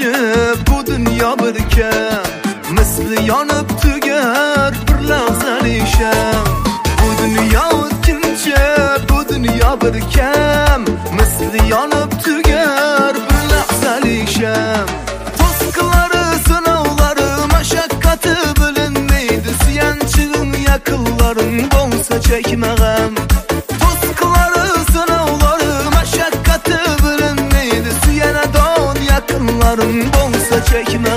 o'tkinchi bu dunyo bir kam, misli yonib tugar bir lahzali sham. Bu dunyo o'tkinchi, bu dunyo bir kam, misli yonib tugar bir lahzali sham. To'siqlari, sinovlari, mashaqqati bilinmaydi, suyanchig'ing yaqinlaring bo'lsa chekma g'am. To'siqlari, sinovlari, mashaqqati bilinmaydi, suyanadon yaqinlaring bo'lsa chekma